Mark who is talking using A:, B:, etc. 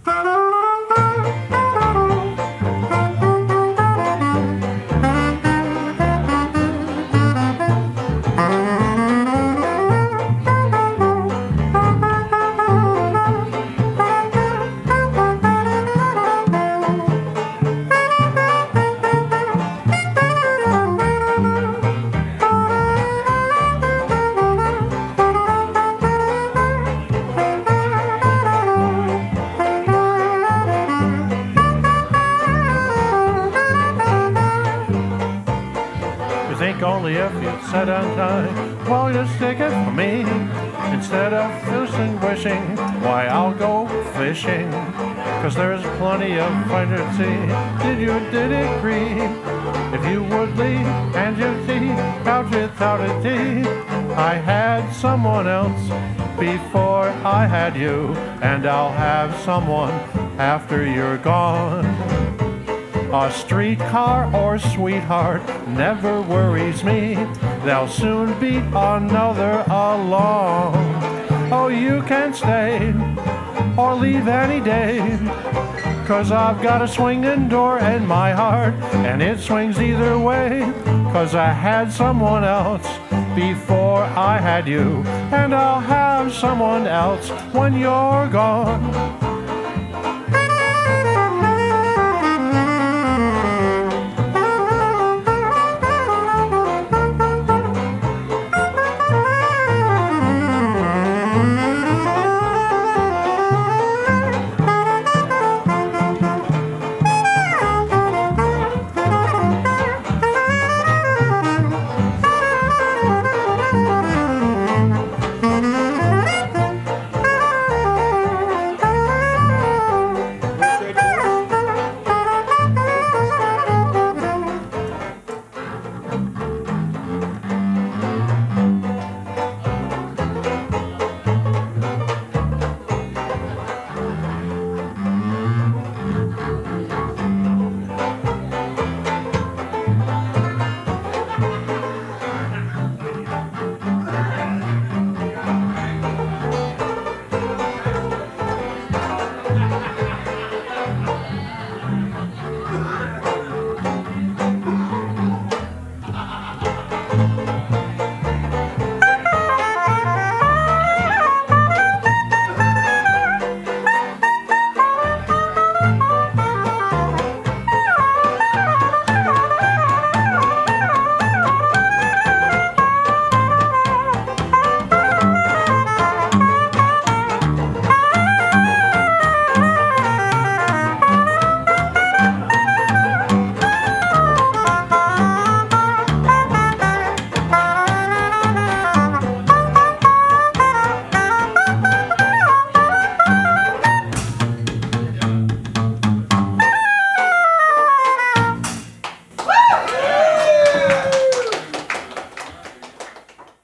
A: Think only if you said on time, well, you stick it for me. Instead of fishing, wishing, why, I'll go fishing. 'Cause there's plenty of find at sea. Did it agree? If you would leave and you see, out without a tea. I had someone else before I had you, and I'll have someone after you're gone. A streetcar or sweetheart never worries me. There'll soon be another along. Oh, you can stay or leave any day, 'cause I've got a swinging door in my heart, and it swings either way. 'Cause I had someone else before I had you, and I'll have someone else when you're gone.